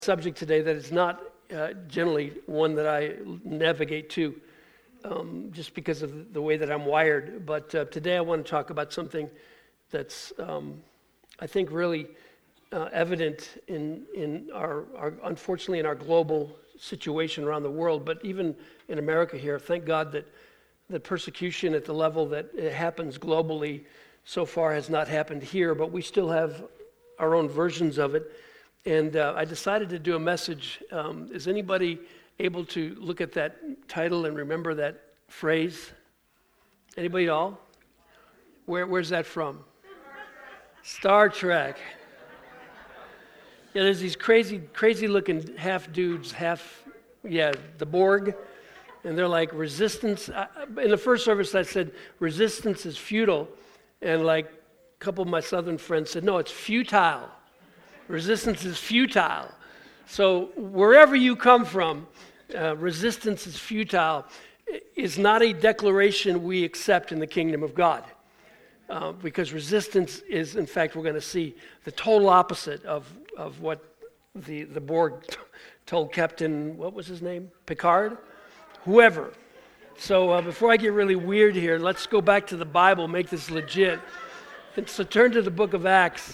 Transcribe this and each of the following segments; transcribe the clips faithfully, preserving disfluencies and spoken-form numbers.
Subject today that is not uh, generally one that I navigate to um, just because of the way that I'm wired. But uh, today I want to talk about something that's, um, I think, really uh, evident in, in our, our, unfortunately, in our global situation around the world, but even in America here. Thank God that the persecution at the level that it happens globally so far has not happened here, but we still have our own versions of it. And uh, I decided to do a message. Um, is anybody able to look at that title and remember that phrase? Anybody at all? Where, where's that from? Star Trek. Yeah, there's these crazy, crazy-looking half dudes, half, yeah, the Borg, and they're like, resistance. I, in the first service, I said, resistance is futile, and like a couple of my southern friends said, no, it's futile. Resistance is futile. So wherever you come from, uh, resistance is futile is not a declaration we accept in the kingdom of God. Uh, because resistance is, in fact, we're going to see the total opposite of, of what the, the Borg t- told Captain, what was his name? Picard? Whoever. So uh, before I get really weird here, let's go back to the Bible, make this legit. And so turn to the book of Acts.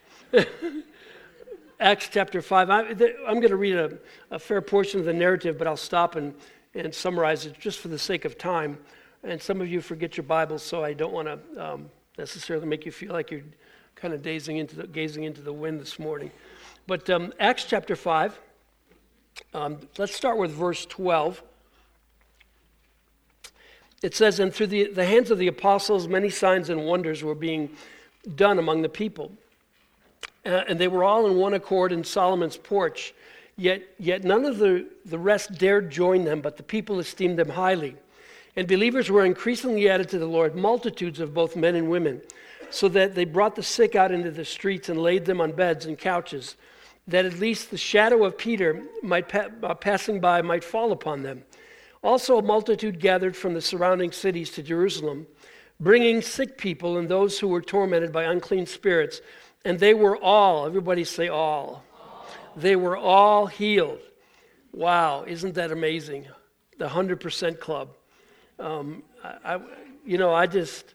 Acts chapter five. I, I'm going to read a, a fair portion of the narrative, but I'll stop and, and summarize it just for the sake of time. And some of you forget your Bibles, so I don't want to um, necessarily make you feel like you're kind of gazing into the, gazing into the wind this morning. But um, Acts chapter five, um, let's start with verse twelve. It says, and through the, the hands of the apostles, many signs and wonders were being done among the people. Uh, and they were all in one accord in Solomon's porch. Yet yet none of the, the rest dared join them, but the people esteemed them highly. And believers were increasingly added to the Lord, multitudes of both men and women, so that they brought the sick out into the streets and laid them on beds and couches, that at least the shadow of Peter might pa- uh, passing by might fall upon them. Also a multitude gathered from the surrounding cities to Jerusalem, bringing sick people and those who were tormented by unclean spirits, and they were all, everybody say all. all. They were all healed. Wow, isn't that amazing? The one hundred percent club. Um, I, I, you know, I just,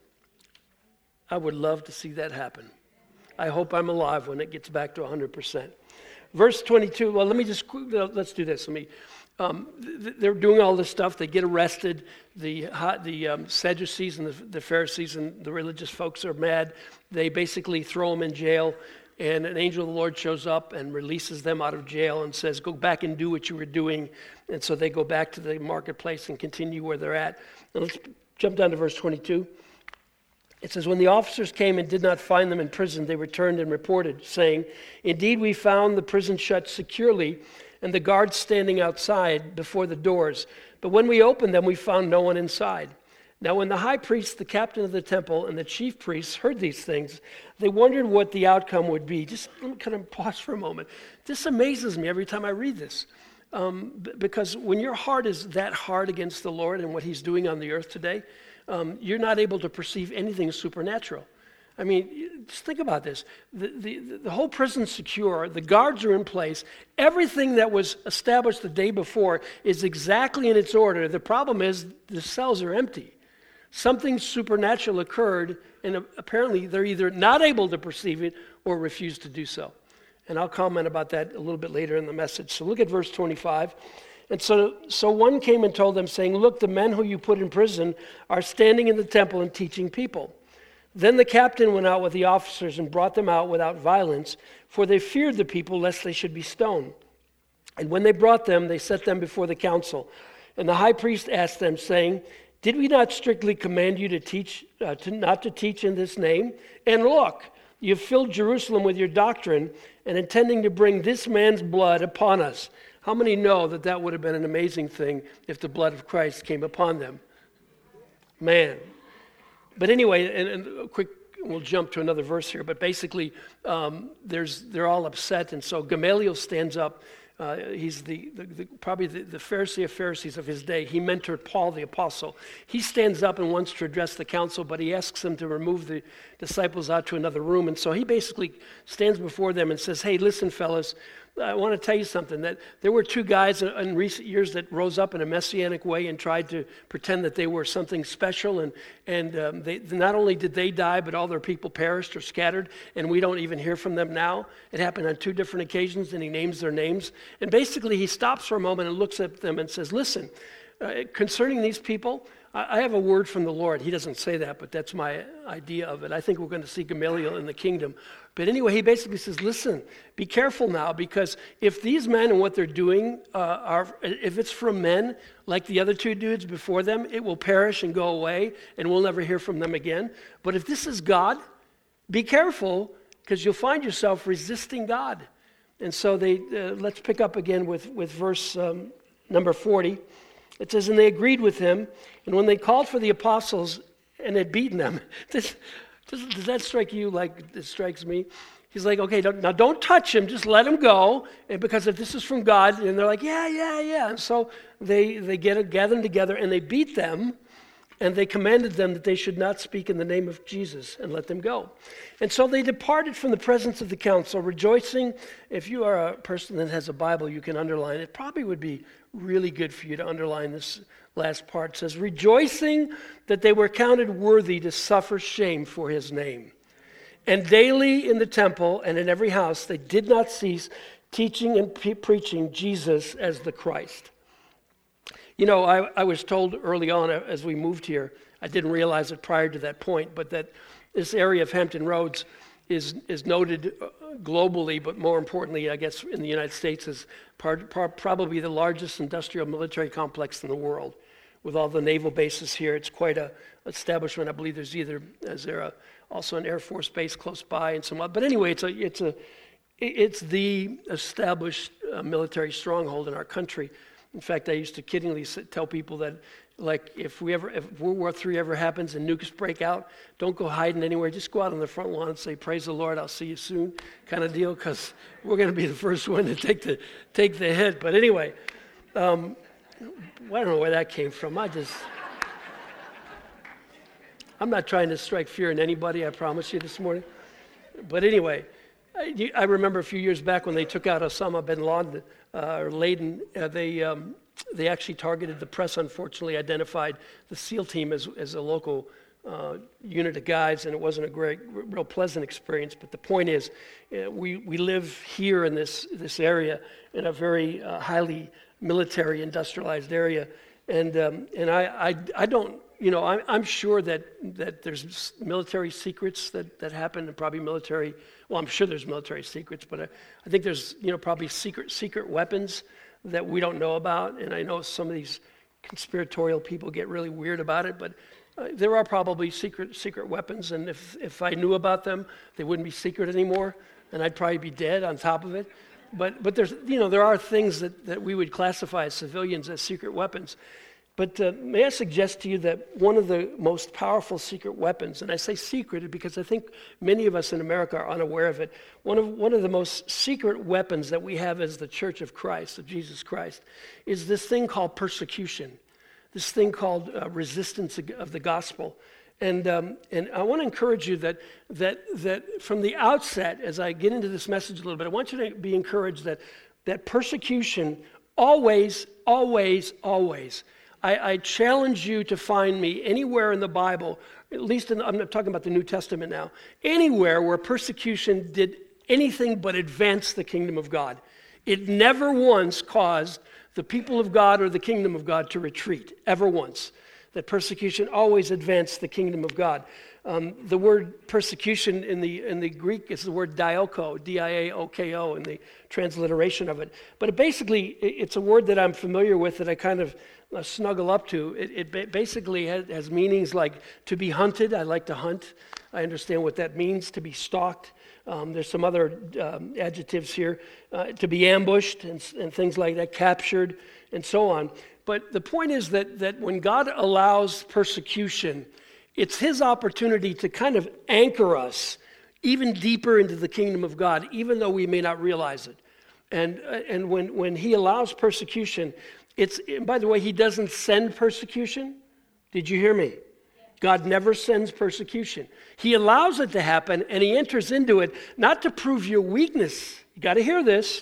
I would love to see that happen. I hope I'm alive when it gets back to one hundred percent. Verse twenty-two, well, let me just, let's do this. Let me, um, they're doing all this stuff. They get arrested. The the um, Sadducees and the, the Pharisees and the religious folks are mad. They basically throw them in jail, and an angel of the Lord shows up and releases them out of jail and says, go back and do what you were doing. And so they go back to the marketplace and continue where they're at. Now let's jump down to verse twenty-two. It says, when the officers came and did not find them in prison, they returned and reported, saying, indeed, we found the prison shut securely and the guards standing outside before the doors. But when we opened them, we found no one inside. Now when the high priest, the captain of the temple, and the chief priests heard these things, they wondered what the outcome would be. Just let me kind of pause for a moment. This amazes me every time I read this. Um, b- because when your heart is that hard against the Lord and what he's doing on the earth today, um, you're not able to perceive anything supernatural. I mean, just think about this. The, the, the whole prison's secure. The guards are in place. Everything that was established the day before is exactly in its order. The problem is the cells are empty. Something supernatural occurred, and apparently they're either not able to perceive it or refuse to do so. And I'll comment about that a little bit later in the message. So look at verse twenty-five. And so, so one came and told them, saying, look, the men who you put in prison are standing in the temple and teaching people. Then the captain went out with the officers and brought them out without violence, for they feared the people lest they should be stoned. And when they brought them, they set them before the council. And the high priest asked them, saying, did we not strictly command you to teach, uh, to not to teach in this name? And look, you've filled Jerusalem with your doctrine and intending to bring this man's blood upon us. How many know that that would have been an amazing thing if the blood of Christ came upon them? Man. But anyway, and, and a quick, we'll jump to another verse here, but basically um, there's they're all upset, and so Gamaliel stands up. Uh, he's the, the, the probably the, the Pharisee of Pharisees of his day. He mentored Paul the apostle. He stands up and wants to address the council, but he asks them to remove the disciples out to another room. And so he basically stands before them and says, hey, listen, fellas, I want to tell you something, that there were two guys in recent years that rose up in a messianic way and tried to pretend that they were something special, and, and um, they, not only did they die, but all their people perished or scattered, and we don't even hear from them now. It happened on two different occasions, and he names their names. And basically he stops for a moment and looks at them and says, listen, uh, concerning these people, I have a word from the Lord. He doesn't say that, but that's my idea of it. I think we're going to see Gamaliel in the kingdom. But anyway, he basically says, listen, be careful now, because if these men and what they're doing uh, are, if it's from men, like the other two dudes before them, it will perish and go away, and we'll never hear from them again. But if this is God, be careful, because you'll find yourself resisting God. And so they uh, let's pick up again with, with verse um, number forty. It says, and they agreed with him, and when they called for the apostles and had beaten them, this, does, does that strike you like it strikes me? He's like, okay, don't, now don't touch him, just let him go, and because if this is from God, and they're like, yeah, yeah, yeah. And so they, they get gather them together, and they beat them, and they commanded them that they should not speak in the name of Jesus, and let them go. And so they departed from the presence of the council, rejoicing. If you are a person that has a Bible, you can underline. It probably would be really good for you to underline this last part. It says, rejoicing that they were counted worthy to suffer shame for his name. And daily in the temple and in every house they did not cease teaching and pre- preaching Jesus as the Christ. You know, I, I was told early on as we moved here, I didn't realize it prior to that point, but that this area of Hampton Roads is is noted globally, but more importantly, I guess, in the United States, as part, part, probably the largest industrial military complex in the world. With all the naval bases here, it's quite a establishment. I believe there's either is there a, also an Air Force base close by and some other. But anyway, it's a it's a it's the established uh, military stronghold in our country. In fact, I used to kiddingly tell people that, like, if we ever, if World War Three ever happens and nukes break out, don't go hiding anywhere. Just go out on the front lawn and say, "Praise the Lord, I'll see you soon," kind of deal, because we're going to be the first one to take the take the hit. But anyway, um, well, I don't know where that came from. I just, I'm not trying to strike fear in anybody. I promise you this morning. But anyway, I, I remember a few years back when they took out Osama bin Laden. Uh, or Laden, uh, they um, they actually targeted the press. Unfortunately, identified the SEAL team as as a local uh, unit of guys, and it wasn't a great, real pleasant experience. But the point is, uh, we we live here in this this area in a very uh, highly military industrialized area, and um, and I, I I don't. You know, I'm, I'm sure that, that there's military secrets that, that happen, and probably military, well, I'm sure there's military secrets, but I, I think there's, you know, probably secret secret weapons that we don't know about, and I know some of these conspiratorial people get really weird about it, but uh, there are probably secret secret weapons, and if, if I knew about them, they wouldn't be secret anymore, and I'd probably be dead on top of it. But but there's, you know, there are things that, that we would classify as civilians as secret weapons. But uh, may I suggest to you that one of the most powerful secret weapons, and I say secret because I think many of us in America are unaware of it, one of one of the most secret weapons that we have as the Church of Christ, of Jesus Christ, is this thing called persecution, this thing called uh, resistance of the gospel. And um, and I want to encourage you that that that from the outset, as I get into this message a little bit, I want you to be encouraged that that persecution always, always, always. I, I challenge you to find me anywhere in the Bible, at least in, I'm not talking about the New Testament now, anywhere where persecution did anything but advance the kingdom of God. It never once caused the people of God or the kingdom of God to retreat, ever once. That persecution always advanced the kingdom of God. Um, the word persecution in the in the Greek is the word dioko, D I A O K O, in the transliteration of it. But it basically, it's a word that I'm familiar with that I kind of uh, snuggle up to. It, it ba- basically has, has meanings like to be hunted. I like to hunt. I understand what that means, to be stalked. Um, there's some other um, adjectives here. Uh, to be ambushed and, and things like that, captured, and so on. But the point is that that when God allows persecution, it's his opportunity to kind of anchor us even deeper into the kingdom of God, even though we may not realize it. And and when, when he allows persecution, it's, and by the way, he doesn't send persecution. Did you hear me? God never sends persecution. He allows it to happen, and he enters into it not to prove your weakness. You got to hear this.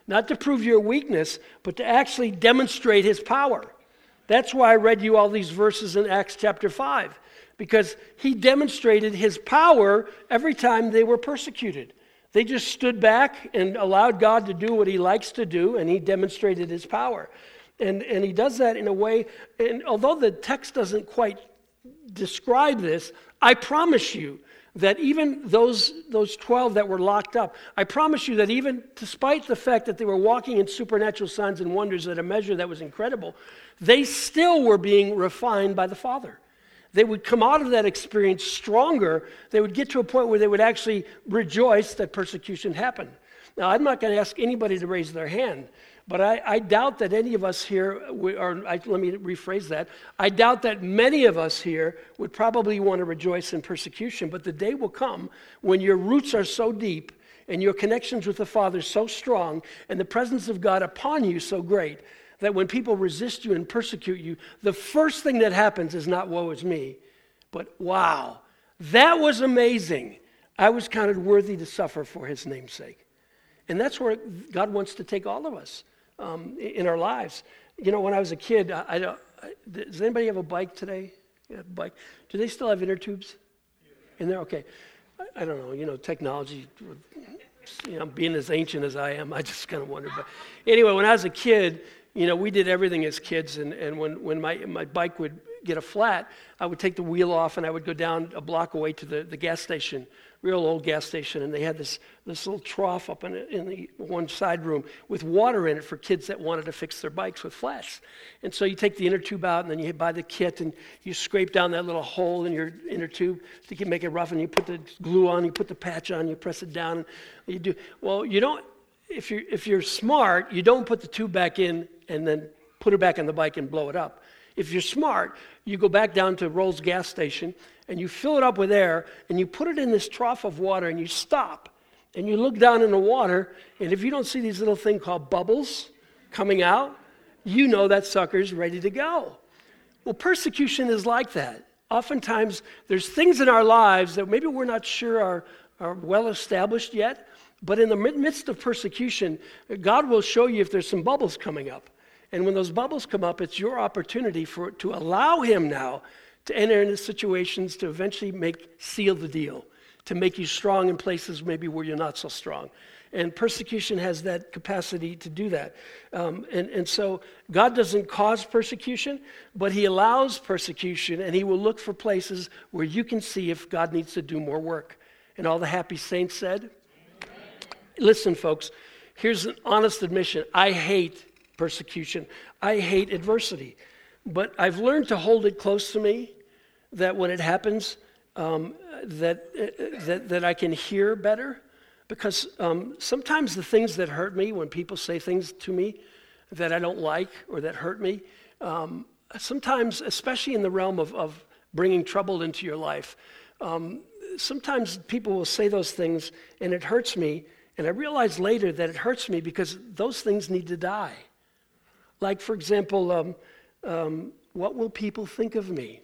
not to prove your weakness, but to actually demonstrate his power. That's why I read you all these verses in Acts chapter five, because he demonstrated his power every time they were persecuted. They just stood back and allowed God to do what he likes to do, and he demonstrated his power. And, and he does that in a way, and although the text doesn't quite describe this, I promise you that even those, those twelve that were locked up, I promise you that even despite the fact that they were walking in supernatural signs and wonders at a measure that was incredible, they still were being refined by the Father. They would come out of that experience stronger. They would get to a point where they would actually rejoice that persecution happened. Now, I'm not going to ask anybody to raise their hand, but I, I doubt that any of us here, or I, let me rephrase that, I doubt that many of us here would probably want to rejoice in persecution, but the day will come when your roots are so deep and your connections with the Father so strong and the presence of God upon you so great that when people resist you and persecute you, the first thing that happens is not woe is me, but wow, that was amazing. I was counted worthy to suffer for his name's sake. And that's where God wants to take all of us um, in our lives. You know, when I was a kid, I, I, I, does anybody have a bike today? Yeah, bike. Do they still have inner tubes in there? Okay. I, I don't know, you know, technology, you know, being as ancient as I am, I just kind of wondered. But anyway, when I was a kid, you know, we did everything as kids, and, and when, when my, my bike would get a flat, I would take the wheel off and I would go down a block away to the, the gas station, real old gas station, and they had this, this little trough up in, in the one side room with water in it for kids that wanted to fix their bikes with flats. And so you take the inner tube out, and then you buy the kit, and you scrape down that little hole in your inner tube to make it rough, and you put the glue on, you put the patch on, you press it down, and you do. Well, you don't, if you're, if you're smart, you don't put the tube back in and then put it back on the bike and blow it up. If you're smart, you go back down to Roll's gas station and you fill it up with air and you put it in this trough of water and you stop and you look down in the water, and if you don't see these little things called bubbles coming out, you know that sucker's ready to go. Well, persecution is like that. Oftentimes, there's things in our lives that maybe we're not sure are, are well established yet, but in the midst of persecution, God will show you if there's some bubbles coming up. And when those bubbles come up, it's your opportunity for to allow him now to enter into situations to eventually make seal the deal, to make you strong in places maybe where you're not so strong. And persecution has that capacity to do that. Um, and, and so God doesn't cause persecution, but he allows persecution, and he will look for places where you can see if God needs to do more work. And all the happy saints said, amen. Listen, folks, here's an honest admission. I hate persecution. I hate adversity. But I've learned to hold it close to me, that when it happens, um, that, uh, that, that I can hear better. Because um, sometimes the things that hurt me, when people say things to me that I don't like or that hurt me, um, sometimes, especially in the realm of, of bringing trouble into your life, um, sometimes people will say those things and it hurts me, and I realize later that it hurts me because those things need to die. Like, for example, um, um, what will people think of me?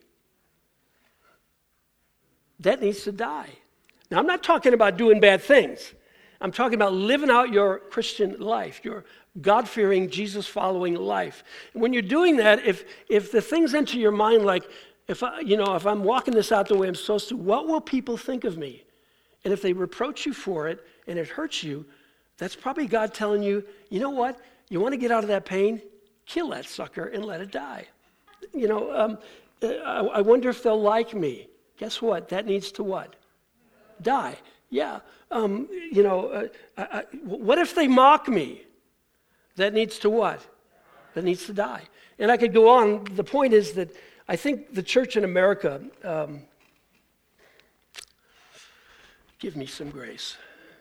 That needs to die. Now, I'm not talking about doing bad things. I'm talking about living out your Christian life, your God-fearing, Jesus-following life. And when you're doing that, if if the things enter your mind like, if I, you know, if I'm walking this out the way I'm supposed to, what will people think of me? And if they reproach you for it and it hurts you, that's probably God telling you, you know what? You want to get out of that pain? Kill that sucker and let it die. You know, um, I, I wonder if they'll like me. Guess what? That needs to what? Die. Yeah. Um, you know, uh, I, I, what if they mock me? That needs to what? That needs to die. And I could go on. The point is that I think the church in America, um, give me some grace.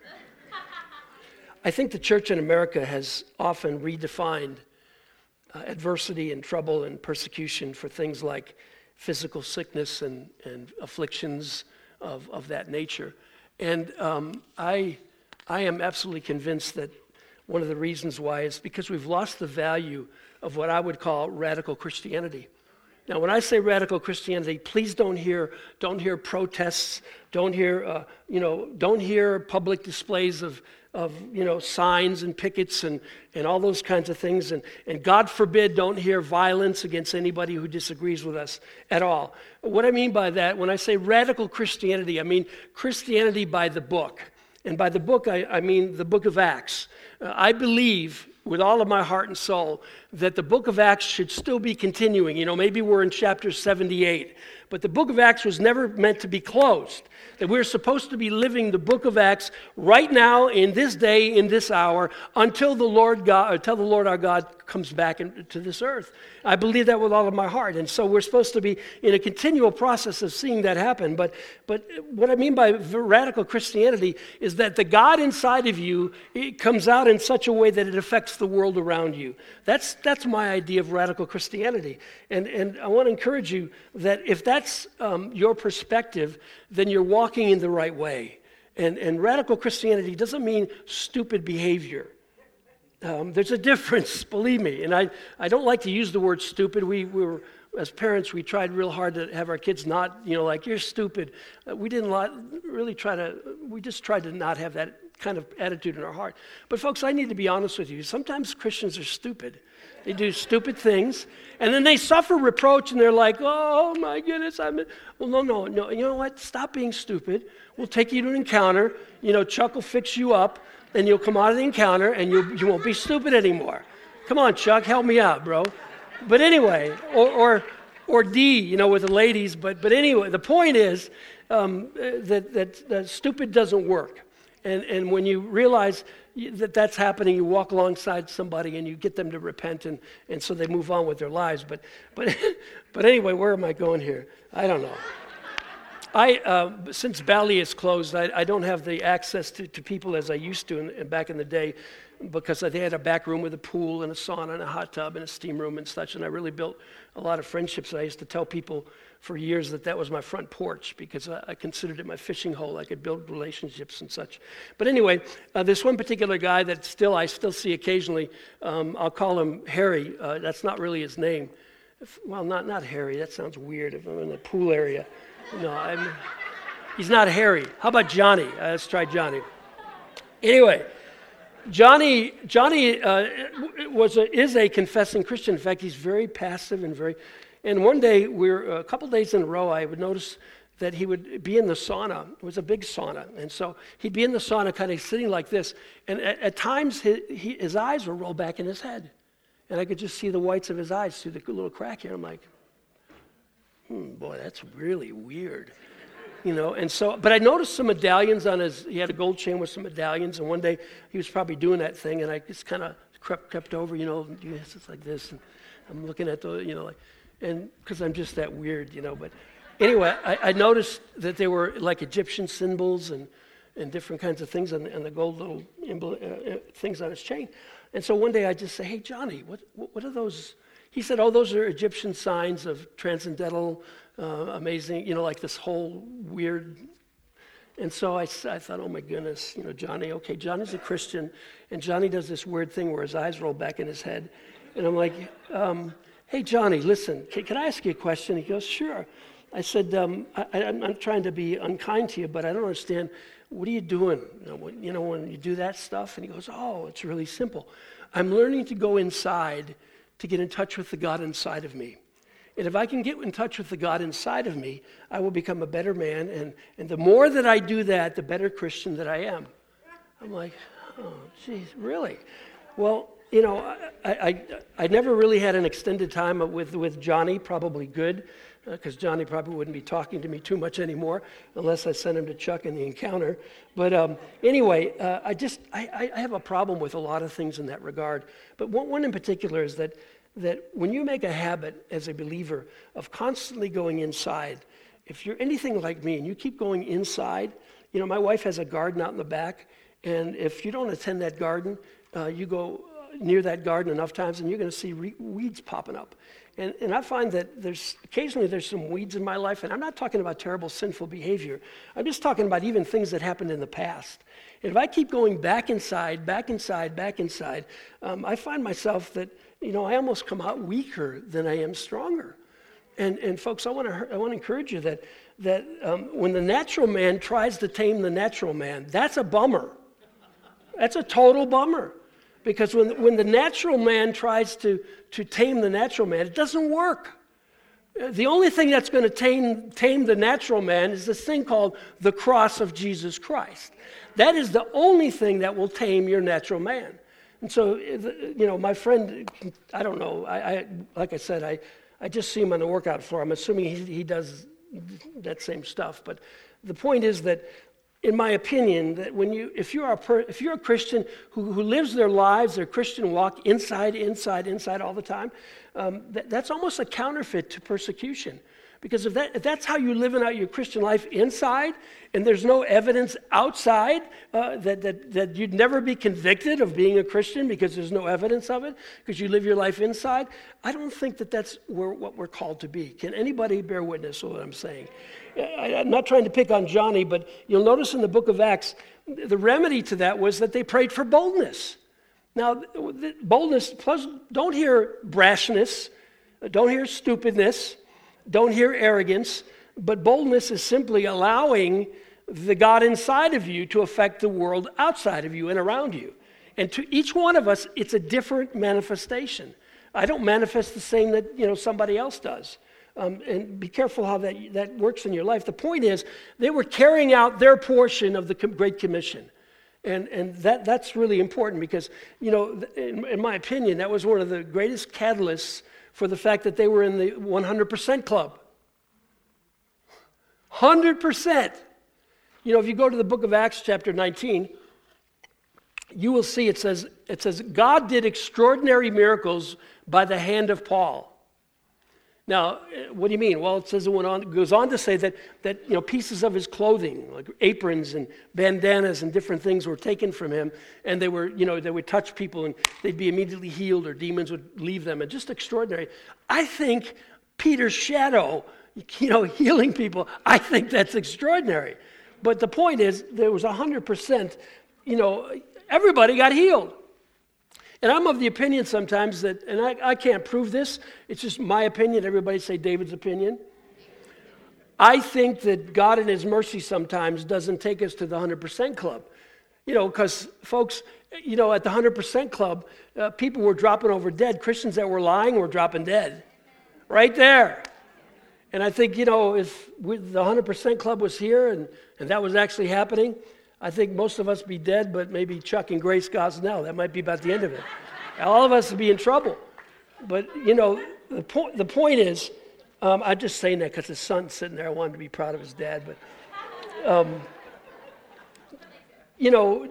I think the church in America has often redefined uh, adversity and trouble and persecution for things like physical sickness and, and afflictions of, of that nature. And um, I, I am absolutely convinced that one of the reasons why is because we've lost the value of what I would call radical Christianity. Now, when I say radical Christianity, please don't hear don't hear protests, don't hear uh, you know, don't hear public displays of of you know signs and pickets and, and all those kinds of things. And, and God forbid don't hear violence against anybody who disagrees with us at all. What I mean by that, when I say radical Christianity, I mean Christianity by the book. And by the book, I, I mean the book of Acts. Uh, I believe with all of my heart and soul that the book of Acts should still be continuing. You know, maybe we're in chapter seventy-eight, but the book of Acts was never meant to be closed. That we're supposed to be living the book of Acts right now, in this day, in this hour, until the Lord God, until the Lord our God comes back into this earth. I believe that with all of my heart, and so we're supposed to be in a continual process of seeing that happen. But, but what I mean by radical Christianity is that the God inside of you, it comes out in such a way that it affects the world around you. That's that's my idea of radical Christianity, and and I want to encourage you that if that's um, your perspective, then you're walking in the right way. And, and radical Christianity doesn't mean stupid behavior. Um, there's a difference, believe me. And I, I don't like to use the word stupid. We, we were, as parents, we tried real hard to have our kids not, you know, like, you're stupid. Uh, we didn't lot, really try to, we just tried to not have that kind of attitude in our heart. But folks, I need to be honest with you. Sometimes Christians are stupid. They do stupid things, and then they suffer reproach, and they're like, oh, my goodness. I'm Well, no, no, no. You know what? Stop being stupid. We'll take you to an encounter. You know, Chuck will fix you up, and you'll come out of the encounter, and you you won't be stupid anymore. Come on, Chuck, help me out, bro. But anyway, or or, or D, you know, with the ladies. But but anyway, the point is um, that, that that stupid doesn't work. And and when you realize that that's happening, you walk alongside somebody and you get them to repent, and, and so they move on with their lives. But but but anyway, where am I going here? I don't know. I uh, since Bali is closed, I, I don't have the access to, to people as I used to in, in back in the day, because they had a back room with a pool and a sauna and a hot tub and a steam room and such, and I really built a lot of friendships. I used to tell people for years that that was my front porch, because I, I considered it my fishing hole. I could build relationships and such. But anyway, uh, this one particular guy that still I still see occasionally, um, I'll call him Harry. Uh, that's not really his name. If, well, not not Harry. That sounds weird if I'm in the pool area. No, I'm, he's not Harry. How about Johnny? Uh, let's try Johnny. Anyway, Johnny Johnny uh, was a, is a confessing Christian. In fact, he's very passive and very. And one day, we're a couple days in a row, I would notice that he would be in the sauna. It was a big sauna, and so he'd be in the sauna, kind of sitting like this. And at, at times, his, he, his eyes would roll back in his head, and I could just see the whites of his eyes through the little crack here. I'm like, hmm, boy, that's really weird. You know, and so, but I noticed some medallions on his, he had a gold chain with some medallions, and one day he was probably doing that thing, and I just kind of crept, crept over, you know, it's like this, and I'm looking at the, you know, like, and because I'm just that weird, you know, but anyway, I, I noticed that there were like Egyptian symbols and, and different kinds of things on, on the gold little uh, things on his chain. And so one day I just say, hey, Johnny, what what are those? He said, oh, those are Egyptian signs of transcendental, uh, amazing, you know, like this whole weird. And so I, I thought, oh, my goodness, you know, Johnny, okay, Johnny's a Christian, and Johnny does this weird thing where his eyes roll back in his head. And I'm like, um, hey, Johnny, listen, can, can I ask you a question? He goes, sure. I said, um, I, I'm not trying to be unkind to you, but I don't understand. What are you doing? You know, when, you know, when you do that stuff? And he goes, oh, it's really simple. I'm learning to go inside to get in touch with the God inside of me. And if I can get in touch with the God inside of me, I will become a better man. And, and the more that I do that, the better Christian that I am. I'm like, oh, geez, really? Well, you know, I, I I never really had an extended time with, with Johnny, probably good, because uh, Johnny probably wouldn't be talking to me too much anymore unless I sent him to Chuck in the encounter. But um, anyway, uh, I just, I, I have a problem with a lot of things in that regard. But one, one in particular is that, that when you make a habit as a believer of constantly going inside, if you're anything like me and you keep going inside, you know, my wife has a garden out in the back, and if you don't attend that garden, uh, you go near that garden enough times and you're going to see re- weeds popping up. And, and I find that there's occasionally there's some weeds in my life, and I'm not talking about terrible sinful behavior. I'm just talking about even things that happened in the past. And if I keep going back inside, back inside, back inside, um, I find myself that, you know, I almost come out weaker than I am stronger. And and folks, I want to I want to encourage you that that um, when the natural man tries to tame the natural man, that's a bummer. That's a total bummer. Because when, when the natural man tries to, to tame the natural man, it doesn't work. The only thing that's going to tame, tame the natural man is this thing called the cross of Jesus Christ. That is the only thing that will tame your natural man. And so, you know, my friend, I don't know, I, I like I said, I, I just see him on the workout floor. I'm assuming he, he does that same stuff. But the point is that, in my opinion, that when you, if you're a per, if you're a Christian who, who lives their lives, their Christian walk inside, inside, inside all the time, um, that, that's almost a counterfeit to persecution. Because if, that, if that's how you're living out your Christian life inside, and there's no evidence outside uh, that, that, that you'd never be convicted of being a Christian because there's no evidence of it, because you live your life inside, I don't think that that's where, what we're called to be. Can anybody bear witness to what I'm saying? I, I'm not trying to pick on Johnny, but you'll notice in the book of Acts, the remedy to that was that they prayed for boldness. Now, boldness, plus don't hear brashness, don't hear stupidness, don't hear arrogance, but boldness is simply allowing the God inside of you to affect the world outside of you and around you. And to each one of us, it's a different manifestation. I don't manifest the same that, you know, somebody else does. Um, and be careful how that, that works in your life. The point is, they were carrying out their portion of the Great Commission. And and that that's really important because, you know, in, in my opinion, that was one of the greatest catalysts for the fact that they were in the one hundred percent club. one hundred percent. You know, if you go to the book of Acts chapter nineteen, you will see it says, it says, God did extraordinary miracles by the hand of Paul. Now, what do you mean? Well, it says it went on, it goes on to say that, that you know, pieces of his clothing, like aprons and bandanas and different things were taken from him, and they were, you know, they would touch people and they'd be immediately healed or demons would leave them, and just extraordinary. I think Peter's shadow, you know, healing people, I think that's extraordinary. But the point is, there was one hundred percent, you know, everybody got healed. And I'm of the opinion sometimes that, and I, I can't prove this, it's just my opinion. Everybody say David's opinion. I think that God in his mercy sometimes doesn't take us to the one hundred percent club. You know, because folks, you know, at the one hundred percent club, uh, people were dropping over dead. Christians that were lying were dropping dead. Right there. And I think, you know, if we, the one hundred percent club was here and, and that was actually happening, I think most of us be dead, but maybe Chuck and Grace Gosnell. That might be about the end of it. All of us would be in trouble. But, you know, the point the point is, um, I'm just saying that because his son's sitting there. I wanted to be proud of his dad. But, um, you know,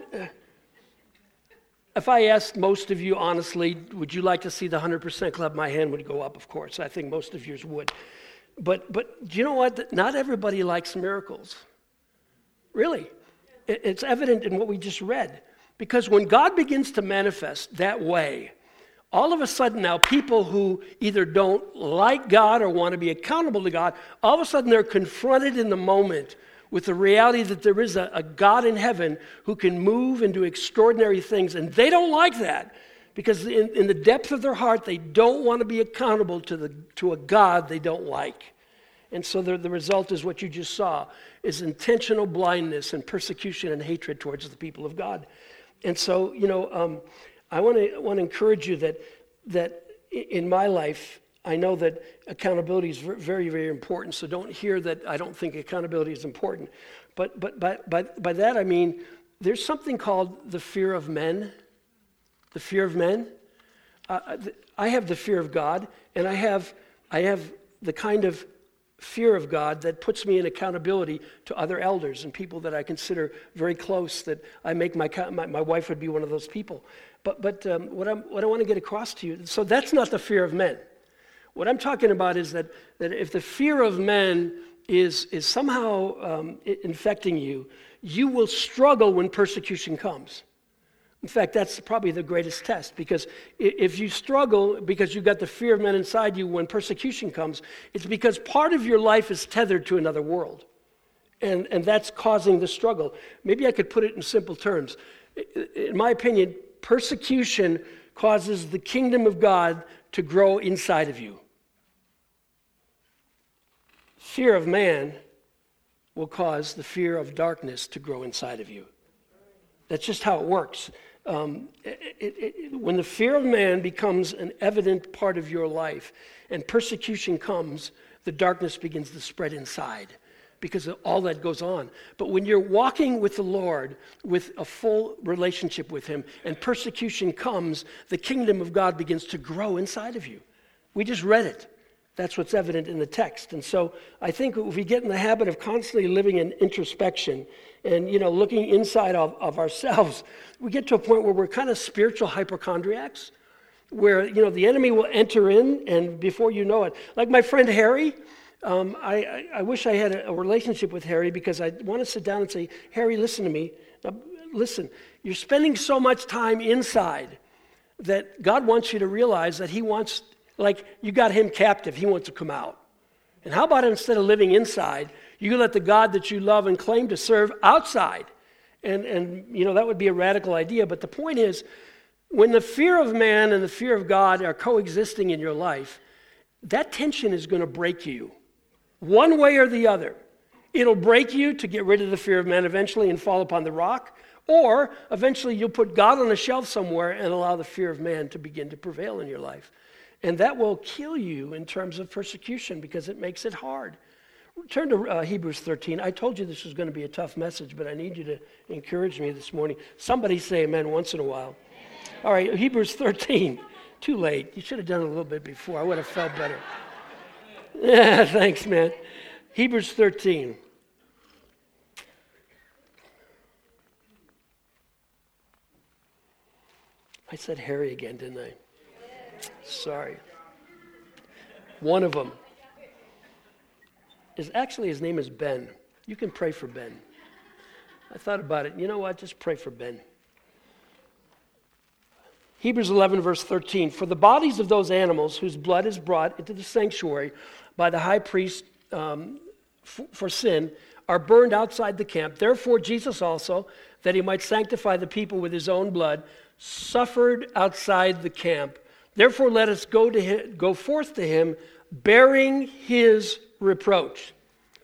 if I asked most of you honestly, would you like to see the one hundred percent club? My hand would go up, of course. I think most of yours would. But, but do you know what? Not everybody likes miracles. Really. It's evident in what we just read. Because when God begins to manifest that way, all of a sudden now people who either don't like God or want to be accountable to God, all of a sudden they're confronted in the moment with the reality that there is a, a God in heaven who can move and do extraordinary things. And they don't like that because in, in the depth of their heart, they don't want to be accountable to, the, to a God they don't like. And so the, the result is what you just saw, is intentional blindness and persecution and hatred towards the people of God. And so, you know, um, I want to want to encourage you that that in my life, I know that accountability is very, very important. So don't hear that I don't think accountability is important. But but by by, by that I mean there's something called the fear of men. The fear of men. Uh, I have the fear of God, and I have I have the kind of fear of God that puts me in accountability to other elders and people that I consider very close, that I make my, my, my wife would be one of those people. But but um, what, I'm, what I want to get across to you, so that's not the fear of men. What I'm talking about is that, that if the fear of men is, is somehow um, infecting you, you will struggle when persecution comes. In fact, that's probably the greatest test, because if you struggle because you've got the fear of men inside you when persecution comes, it's because part of your life is tethered to another world. And, and that's causing the struggle. Maybe I could put it in simple terms. In my opinion, persecution causes the kingdom of God to grow inside of you. Fear of man will cause the fear of darkness to grow inside of you. That's just how it works. Um, it, it, it, when the fear of man becomes an evident part of your life and persecution comes, the darkness begins to spread inside because of all that goes on. But when you're walking with the Lord with a full relationship with him and persecution comes, the kingdom of God begins to grow inside of you. We just read it. That's what's evident in the text. And so I think if we get in the habit of constantly living in introspection and, you know, looking inside of, of ourselves, we get to a point where we're kind of spiritual hypochondriacs, where, you know, the enemy will enter in and before you know it, like my friend Harry, um, I, I, I wish I had a, a relationship with Harry because I want to sit down and say, Harry, listen to me. Now, listen, you're spending so much time inside that God wants you to realize that he wants, like you got him captive, he wants to come out. And how about instead of living inside, you let the God that you love and claim to serve outside? And, and you know, that would be a radical idea. But the point is, when the fear of man and the fear of God are coexisting in your life, that tension is going to break you. One way or the other. It'll break you to get rid of the fear of man eventually and fall upon the rock. Or eventually you'll put God on a shelf somewhere and allow the fear of man to begin to prevail in your life. And that will kill you in terms of persecution because it makes it hard. Turn to uh, Hebrews thirteen. I told you this was going to be a tough message, but I need you to encourage me this morning. Somebody say amen once in a while. All right, Hebrews thirteen. Too late. You should have done it a little bit before. I would have felt better. Yeah, thanks, man. Hebrews thirteen. I said Harry again, didn't I? Sorry. One of them is actually, his name is Ben. You can pray for Ben. I thought about it. You know what? Just pray for Ben. Hebrews eleven, verse thirteen. For the bodies of those animals whose blood is brought into the sanctuary by the high priest um, f- for sin are burned outside the camp. Therefore, Jesus also, that he might sanctify the people with his own blood, suffered outside the camp. Therefore, let us go to him, go forth to him, bearing his reproach.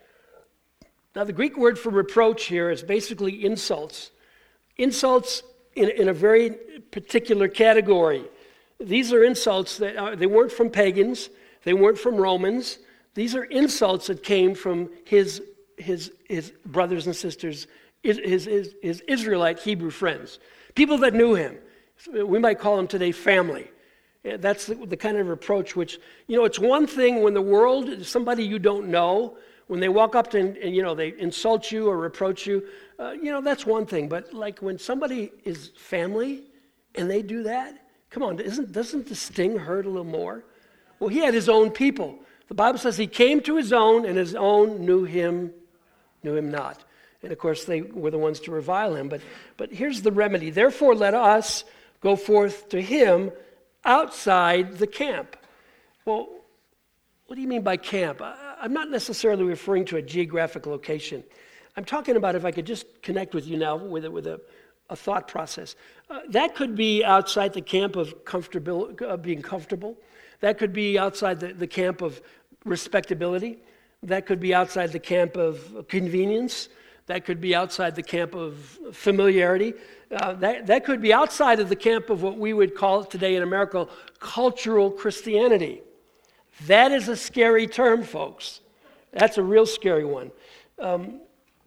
Now, the Greek word for reproach here is basically insults. Insults in, in a very particular category. These are insults that are, they weren't from pagans. They weren't from Romans. These are insults that came from his, his, his brothers and sisters, his, his, his Israelite Hebrew friends, people that knew him. We might call them today family. That's the, the kind of reproach which, you know, it's one thing when the world, somebody you don't know, when they walk up to and, and you know, they insult you or reproach you, uh, you know, that's one thing. But like when somebody is family and they do that, come on, isn't, doesn't the sting hurt a little more? Well, he had his own people. The Bible says he came to his own and his own knew him, knew him not. And of course, they were the ones to revile him. But, but here's the remedy. Therefore, let us go forth to him outside the camp. Well, what do you mean by camp? I, I'm not necessarily referring to a geographic location. I'm talking about, if I could just connect with you now with a, with a, a thought process. Uh, that could be outside the camp of comfortable, uh, being comfortable. That could be outside the, the camp of respectability. That could be outside the camp of convenience. That could be outside the camp of familiarity. Uh, that, that could be outside of the camp of what we would call today in America cultural Christianity. That is a scary term, folks. That's a real scary one. Um,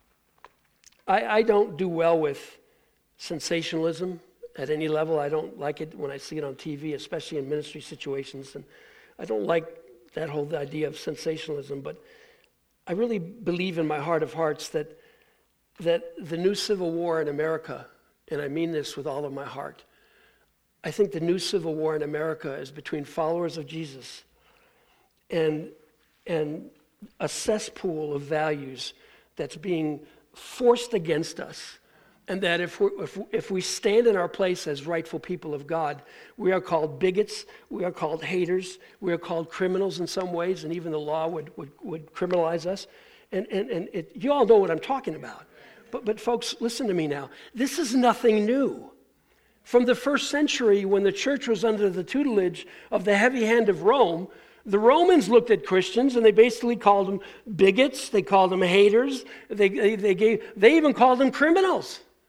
I, I don't do well with sensationalism at any level. I don't like it when I see it on T V, especially in ministry situations. And I don't like that whole idea of sensationalism. But I really believe in my heart of hearts that that the new civil war in America, and I mean this with all of my heart, I think the new civil war in America is between followers of Jesus and, and a cesspool of values that's being forced against us. And that if, we're, if, if we stand in our place as rightful people of God, we are called bigots, we are called haters, we are called criminals in some ways, and even the law would, would, would criminalize us. And, and, and it, you all know what I'm talking about. But, but folks, listen to me now. This is nothing new. From the first century, when the church was under the tutelage of the heavy hand of Rome, the Romans looked at Christians and they basically called them bigots. They called them haters. They, they, they, gave, they even called them criminals.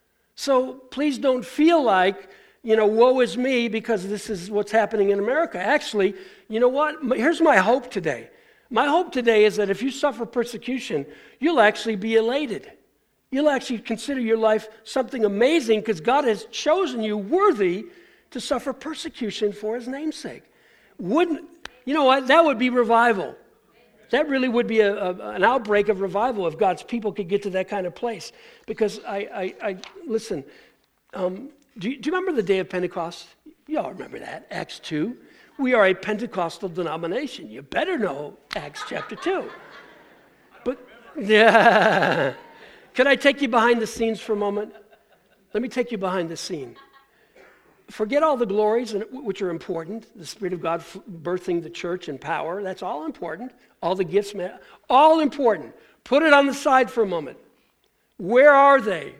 So please don't feel like, you know, woe is me because this is what's happening in America. Actually, you know what? Here's my hope today. My hope today is that if you suffer persecution, you'll actually be elated. You'll actually consider your life something amazing because God has chosen you worthy to suffer persecution for his name's sake. Wouldn't, you know what? That would be revival. That really would be a, a, an outbreak of revival if God's people could get to that kind of place. Because I, I, I listen, um, do, you, do you remember the day of Pentecost? You all remember that, Acts two. We are a Pentecostal denomination. You better know Acts chapter two. But, yeah. Can I take you behind the scenes for a moment? Let me take you behind the scene. Forget all the glories, which are important. The Spirit of God birthing the church in power. That's all important. All the gifts, all important. Put it on the side for a moment. Where are they?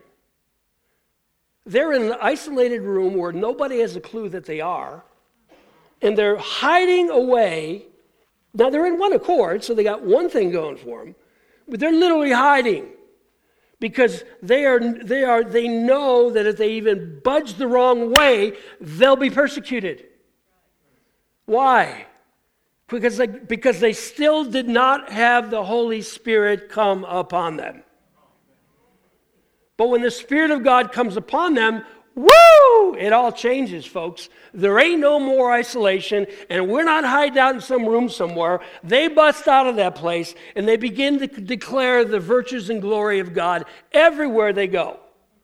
They're in an isolated room where nobody has a clue that they are. And they're hiding away. Now, they're in one accord, so they got one thing going for them. But they're literally hiding. Because they are, they are, they know that if they even budge the wrong way, they'll be persecuted. Why? Because they, because they still did not have the Holy Spirit come upon them. But when the Spirit of God comes upon them, woo! It all changes, folks. There ain't no more isolation, and we're not hiding out in some room somewhere. They bust out of that place, and they begin to declare the virtues and glory of God everywhere they go.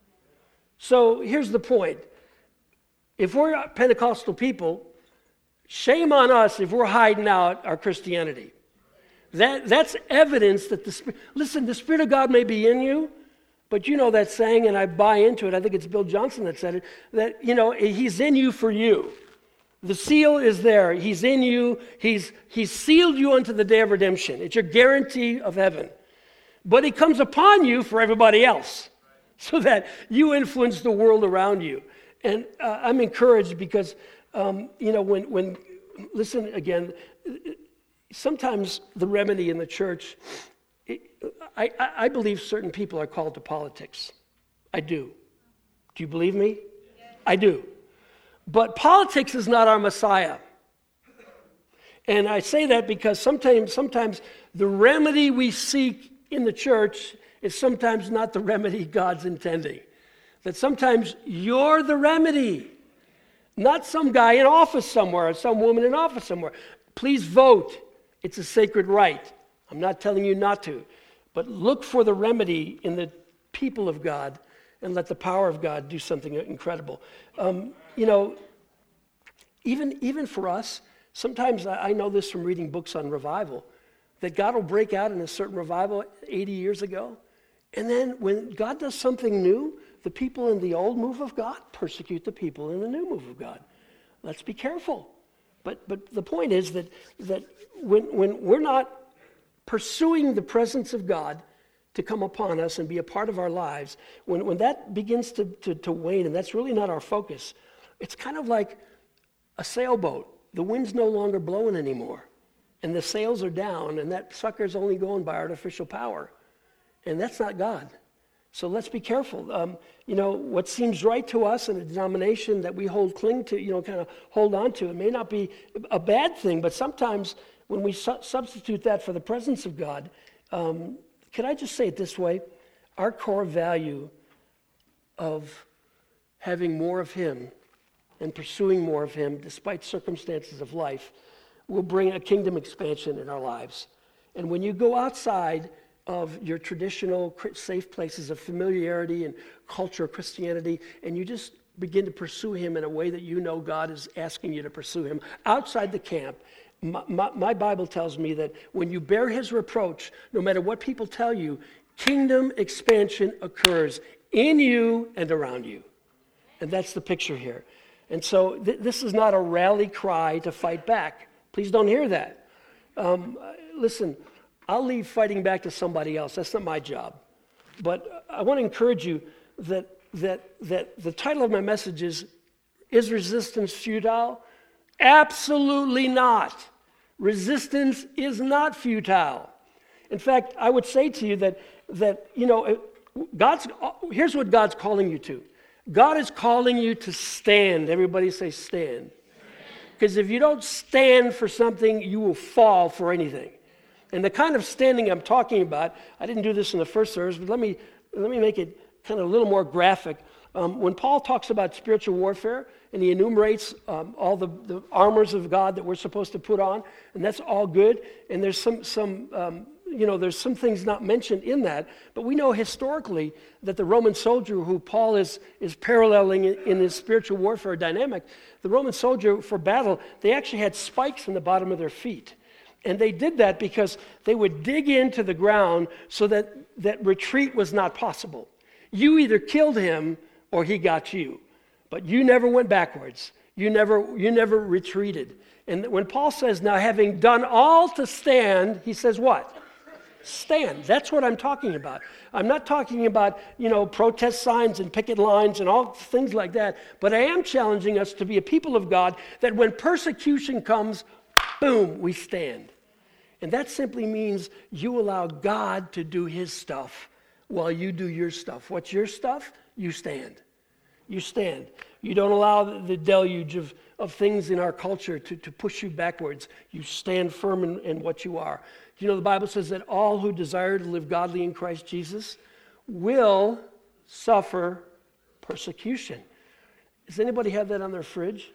So here's the point. If we're Pentecostal people, shame on us if we're hiding out our Christianity. That, that's evidence that the Spirit, listen, the Spirit of God may be in you, but you know that saying, and I buy into it, I think it's Bill Johnson that said it, that, you know, he's in you for you. The seal is there. He's in you. He's, he's sealed you unto the day of redemption. It's your guarantee of heaven. But he comes upon you for everybody else so that you influence the world around you. And uh, I'm encouraged because, um, you know, when, when, listen again, sometimes the remedy in the church, I, I believe certain people are called to politics. I do. Do you believe me? Yes. I do. But politics is not our Messiah. And I say that because sometimes, sometimes the remedy we seek in the church is sometimes not the remedy God's intending. That sometimes you're the remedy, not some guy in office somewhere or some woman in office somewhere. Please vote. It's a sacred right. I'm not telling you not to. But look for the remedy in the people of God and let the power of God do something incredible. Um, you know, even, even for us, sometimes I know this from reading books on revival, that God will break out in a certain revival eighty years ago. And then when God does something new, the people in the old move of God persecute the people in the new move of God. Let's be careful. But, but the point is that, that when, when we're not pursuing the presence of God to come upon us and be a part of our lives, when, when that begins to, to, to wane, and that's really not our focus, it's kind of like a sailboat. The wind's no longer blowing anymore, and the sails are down, and that sucker's only going by artificial power. And that's not God. So let's be careful. Um, you know, what seems right to us in a denomination that we hold, cling to, you know, kind of hold on to, it may not be a bad thing, but sometimes when we su- substitute that for the presence of God, um, can I just say it this way? Our core value of having more of Him and pursuing more of Him, despite circumstances of life, will bring a kingdom expansion in our lives. And when you go outside of your traditional safe places of familiarity and culture of Christianity, and you just begin to pursue Him in a way that you know God is asking you to pursue Him, outside the camp, My, my, my Bible tells me that when you bear His reproach, no matter what people tell you, kingdom expansion occurs in you and around you. And that's the picture here. And so th- this is not a rally cry to fight back. Please don't hear that. Um, listen, I'll leave fighting back to somebody else. That's not my job. But I want to encourage you that, that, that the title of my message is, Is Resistance Futile? Absolutely not. Resistance is not futile. In fact, I would say to you that, that you know, God's, here's what God's calling you to. God is calling you to stand. Everybody say stand. Because if you don't stand for something, you will fall for anything. And the kind of standing I'm talking about, I didn't do this in the first service, but let me let me make it kind of a little more graphic. Um, when Paul talks about spiritual warfare, and he enumerates um, all the, the armors of God that we're supposed to put on, and that's all good. And there's some some um, you know there's some things not mentioned in that, but we know historically that the Roman soldier who Paul is is paralleling in, in his spiritual warfare dynamic, the Roman soldier for battle, they actually had spikes in the bottom of their feet. And they did that because they would dig into the ground so that, that retreat was not possible. You either killed him or he got you. But you never went backwards. You never, you never retreated. And when Paul says, now having done all to stand, he says what? Stand. That's what I'm talking about. I'm not talking about, you know, protest signs and picket lines and all things like that. But I am challenging us to be a people of God that when persecution comes, boom, we stand. And that simply means you allow God to do his stuff while you do your stuff. What's your stuff? You stand. You stand. You don't allow the deluge of, of things in our culture to, to push you backwards. You stand firm in, in what you are. You know, the Bible says that all who desire to live godly in Christ Jesus will suffer persecution. Does anybody have that on their fridge?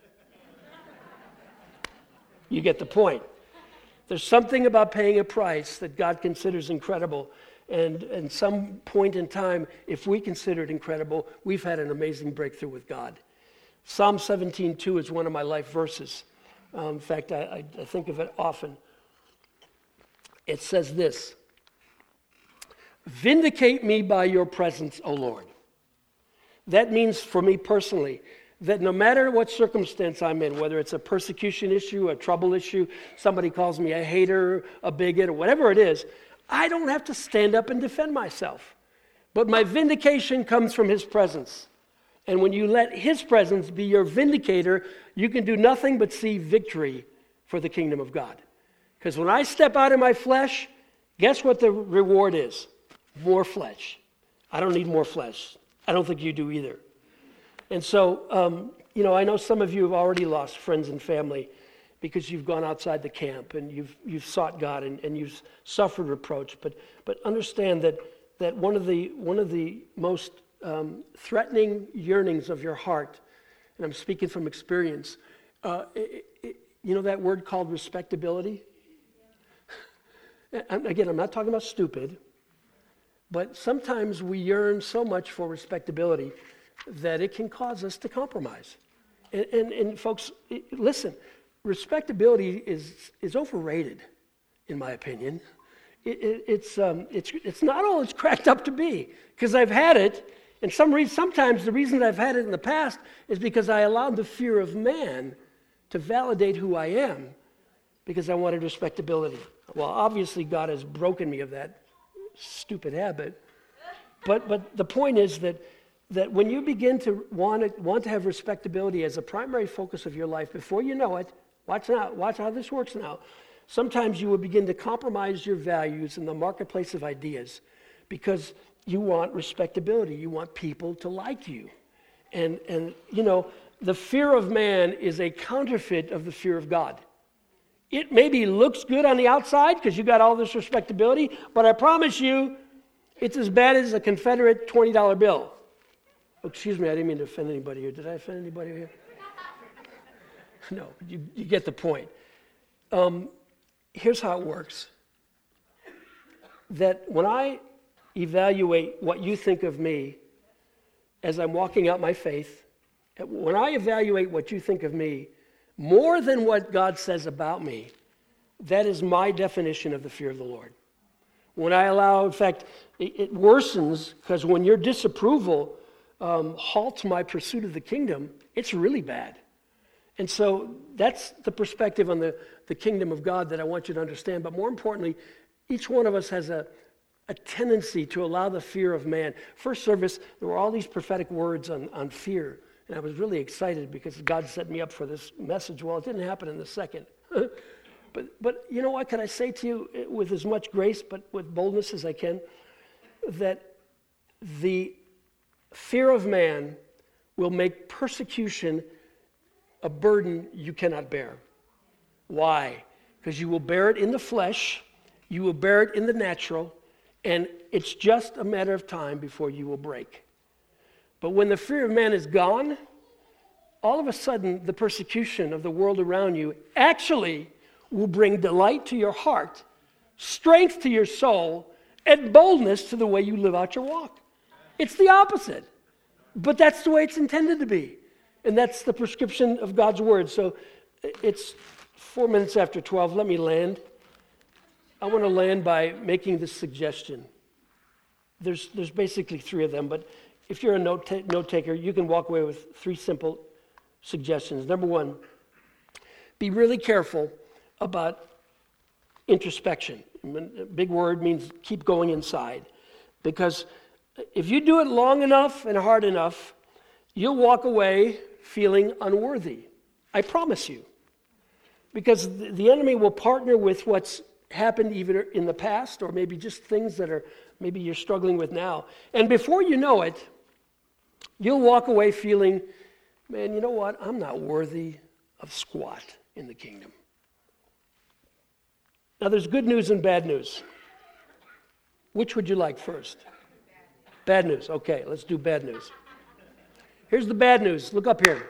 You get the point. There's something about paying a price that God considers incredible. And at some point in time, if we consider it incredible, we've had an amazing breakthrough with God. Psalm seventeen two is one of my life verses. Um, in fact, I, I think of it often. It says this: vindicate me by your presence, O Lord. That means for me personally, that no matter what circumstance I'm in, whether it's a persecution issue, a trouble issue, somebody calls me a hater, a bigot, or whatever it is, I don't have to stand up and defend myself. But my vindication comes from his presence. And when you let his presence be your vindicator, you can do nothing but see victory for the kingdom of God. Because when I step out of my flesh, guess what the reward is? More flesh. I don't need more flesh. I don't think you do either. And so, um, you know, I know some of you have already lost friends and family because you've gone outside the camp and you've you've sought God and, and you've suffered reproach. But but understand that that one of the one of the most um, threatening yearnings of your heart, and I'm speaking from experience, uh, it, it, you know that word called respectability? And again, I'm not talking about stupid, but sometimes we yearn so much for respectability that it can cause us to compromise. And, and, and folks, listen, respectability is is overrated, in my opinion. It, it, it's um, it's it's not all it's cracked up to be. Because I've had it, and some reason, sometimes the reason I've had it in the past is because I allowed the fear of man to validate who I am, because I wanted respectability. Well, obviously God has broken me of that stupid habit. But but the point is that. that when you begin to want to want to have respectability as a primary focus of your life, before you know it, watch now, watch how this works now. Sometimes you will begin to compromise your values in the marketplace of ideas because you want respectability. You want people to like you. And and you know, the fear of man is a counterfeit of the fear of God. It maybe looks good on the outside because you got all this respectability, but I promise you, it's as bad as a Confederate twenty dollar bill. Excuse me, I didn't mean to offend anybody here. Did I offend anybody here? No, you, you get the point. Um, here's how it works. That when I evaluate what you think of me as I'm walking out my faith, when I evaluate what you think of me, more than what God says about me, that is my definition of the fear of the Lord. When I allow, in fact, it, it worsens, because when your disapproval Um, halts my pursuit of the kingdom, it's really bad. And so that's the perspective on the, the kingdom of God that I want you to understand. But more importantly, each one of us has a, a tendency to allow the fear of man. First service, there were all these prophetic words on, on fear. And I was really excited because God set me up for this message. Well, it didn't happen in the second. but, but you know what? Can I say to you with as much grace but with boldness as I can, that the fear of man will make persecution a burden you cannot bear. Why? Because you will bear it in the flesh, you will bear it in the natural, and it's just a matter of time before you will break. But when the fear of man is gone, all of a sudden the persecution of the world around you actually will bring delight to your heart, strength to your soul, and boldness to the way you live out your walk. It's the opposite. But that's the way it's intended to be. And that's the prescription of God's word. So it's four minutes after twelve. Let me land. I want to land by making this suggestion. There's, there's basically three of them, but if you're a note, ta- note taker, you can walk away with three simple suggestions. Number one, be really careful about introspection. A big word means keep going inside. Because if you do it long enough and hard enough, you'll walk away feeling unworthy. I promise you. Because the enemy will partner with what's happened even in the past, or maybe just things that are maybe you're struggling with now. And before you know it, you'll walk away feeling, man, you know what? I'm not worthy of squat in the kingdom. Now, there's good news and bad news. Which would you like first? Bad news. Okay, let's do bad news. Here's the bad news. Look up here.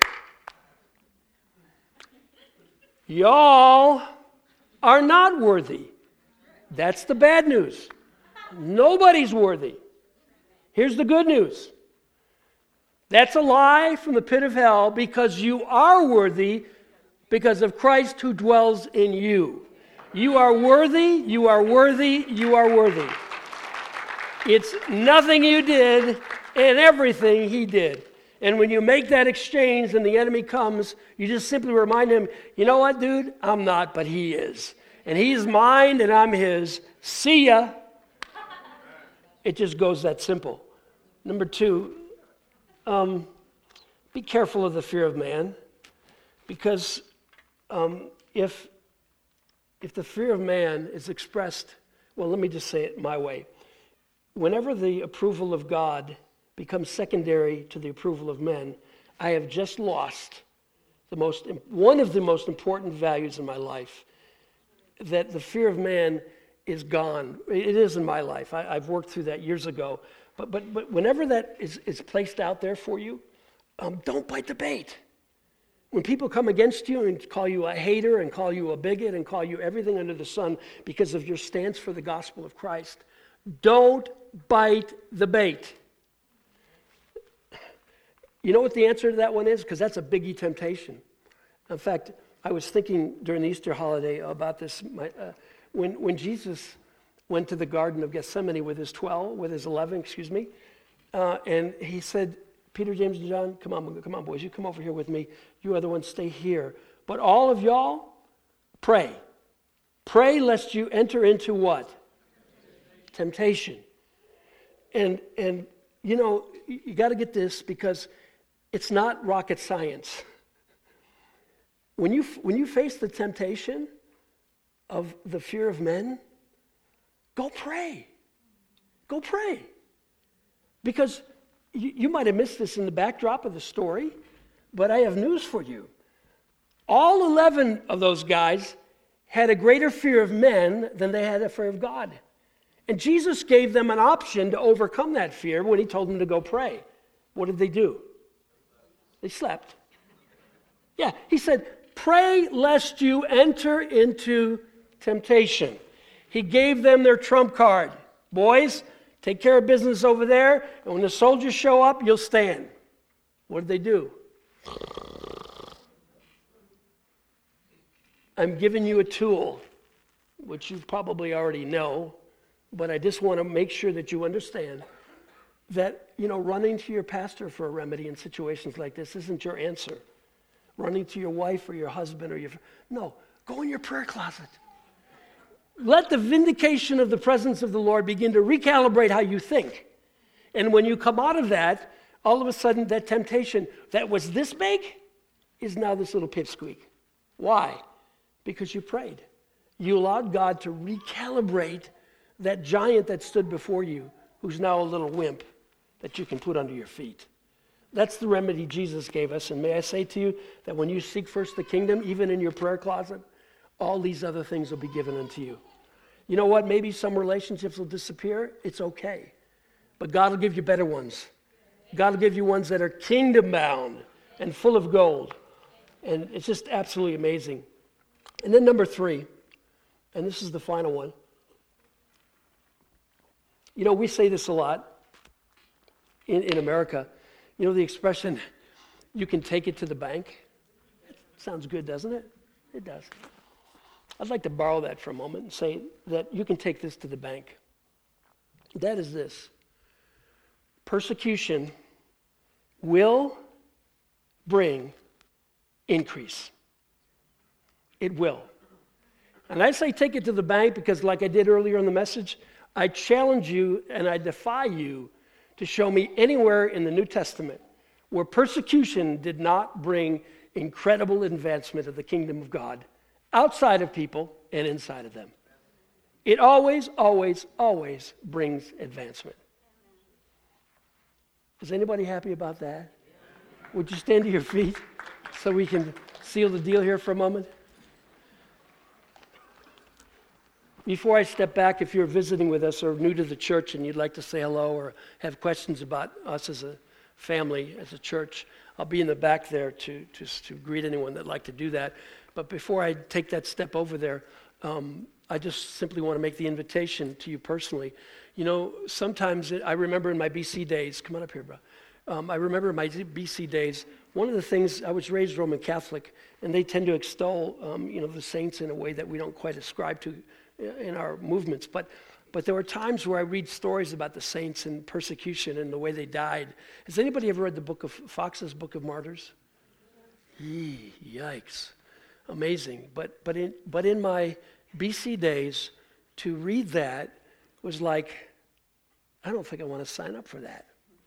Y'all are not worthy. That's the bad news. Nobody's worthy. Here's the good news. That's a lie from the pit of hell, because you are worthy because of Christ who dwells in you. You are worthy, you are worthy, you are worthy. It's nothing you did and everything he did. And when you make that exchange and the enemy comes, you just simply remind him, you know what, dude? I'm not, but he is. And he's mine and I'm his. See ya. It just goes that simple. Number two, um, be careful of the fear of man. Because um, if, if the fear of man is expressed, well, let me just say it my way. Whenever the approval of God becomes secondary to the approval of men, I have just lost the most, one of the most important values in my life. That the fear of man is gone. It is in my life. I, I've worked through that years ago. But but but whenever that is, is placed out there for you, um, don't bite the bait. When people come against you and call you a hater and call you a bigot and call you everything under the sun because of your stance for the gospel of Christ, don't bite the bait. You know what the answer to that one is? Because that's a biggie temptation. In fact, I was thinking during the Easter holiday about this. My, uh, when when Jesus went to the Garden of Gethsemane with his twelve, with his eleven, excuse me, uh, and he said, Peter, James, and John, come on, come on, boys, you come over here with me. You other ones stay here. But all of y'all, pray. Pray lest you enter into what? Temptation. And and you know, you, you got to get this, because it's not rocket science. When you when you face the temptation of the fear of men, go pray. Go pray. Because you, you might have missed this in the backdrop of the story, but I have news for you. All eleven of those guys had a greater fear of men than they had a fear of God. And Jesus gave them an option to overcome that fear when he told them to go pray. What did they do? They slept. Yeah, he said, pray lest you enter into temptation. He gave them their trump card. Boys, take care of business over there, and when the soldiers show up, you'll stand. What did they do? I'm giving you a tool, which you probably already know, but I just want to make sure that you understand that, you know, running to your pastor for a remedy in situations like this isn't your answer. Running to your wife or your husband or your... No, go in your prayer closet. Let the vindication of the presence of the Lord begin to recalibrate how you think. And when you come out of that, all of a sudden that temptation that was this big is now this little pipsqueak. Why? Because you prayed. You allowed God to recalibrate that giant that stood before you, who's now a little wimp that you can put under your feet. That's the remedy Jesus gave us. And may I say to you that when you seek first the kingdom, even in your prayer closet, all these other things will be given unto you. You know what? Maybe some relationships will disappear. It's okay. But God will give you better ones. God will give you ones that are kingdom bound and full of gold. And it's just absolutely amazing. And then number three, and this is the final one. You know, we say this a lot in, in America. You know the expression, you can take it to the bank? It sounds good, doesn't it? It does. I'd like to borrow that for a moment and say that you can take this to the bank. That is this. Persecution will bring increase. It will. And I say take it to the bank because, like I did earlier in the message, I challenge you and I defy you to show me anywhere in the New Testament where persecution did not bring incredible advancement of the kingdom of God outside of people and inside of them. It always, always, always brings advancement. Is anybody happy about that? Would you stand to your feet so we can seal the deal here for a moment? Before I step back, if you're visiting with us or new to the church and you'd like to say hello or have questions about us as a family, as a church, I'll be in the back there to, to, to greet anyone that'd like to do that. But before I take that step over there, um, I just simply want to make the invitation to you personally. You know, sometimes it, I remember in my B C days, come on up here, bro. Um, I remember in my B C days, one of the things, I was raised Roman Catholic, and they tend to extol, um, you know, the saints in a way that we don't quite ascribe to in our movements. But but there were times where I read stories about the saints and persecution and the way they died. Has anybody ever read the book of Fox's Book of Martyrs? Yee, yikes. Amazing. But but in but in my B C days, to read that was like, I don't think I want to sign up for that.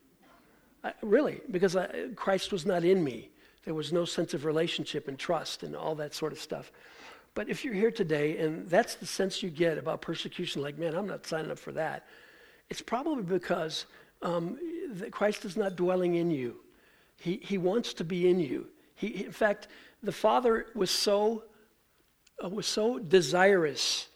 I, really, because I, Christ was not in me. There was no sense of relationship and trust and all that sort of stuff. But if you're here today and that's the sense you get about persecution, like, man, I'm not signing up for that, it's probably because um, that Christ is not dwelling in you. He he wants to be in you. He, in fact, the Father was so uh, was so desirous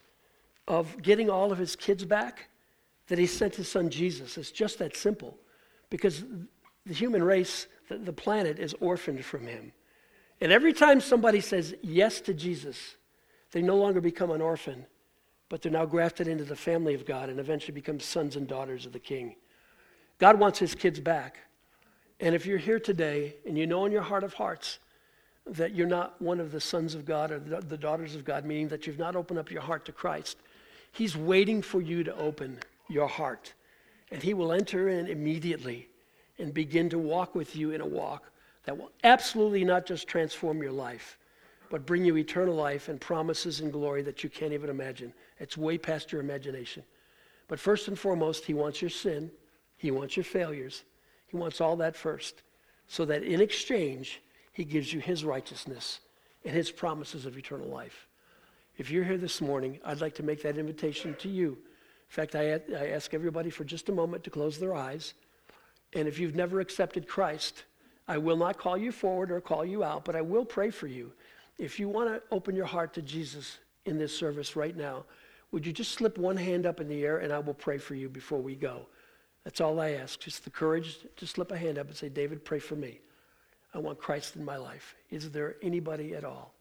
of getting all of his kids back that he sent his son Jesus. It's just that simple, because the human race, the, the planet, is orphaned from him. And every time somebody says yes to Jesus, they no longer become an orphan, but they're now grafted into the family of God and eventually become sons and daughters of the King. God wants his kids back. And if you're here today and you know in your heart of hearts that you're not one of the sons of God or the daughters of God, meaning that you've not opened up your heart to Christ, he's waiting for you to open your heart. And he will enter in immediately and begin to walk with you in a walk that will absolutely not just transform your life, but bring you eternal life and promises and glory that you can't even imagine. It's way past your imagination. But first and foremost, he wants your sin. He wants your failures. He wants all that first, so that in exchange, he gives you his righteousness and his promises of eternal life. If you're here this morning, I'd like to make that invitation to you. In fact, I, I ask everybody for just a moment to close their eyes. And if you've never accepted Christ, I will not call you forward or call you out, but I will pray for you. If you want to open your heart to Jesus in this service right now, would you just slip one hand up in the air and I will pray for you before we go. That's all I ask, just the courage to slip a hand up and say, David, pray for me. I want Christ in my life. Is there anybody at all?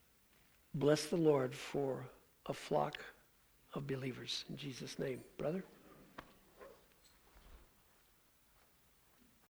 Bless the Lord for a flock of believers in Jesus' name. Brother?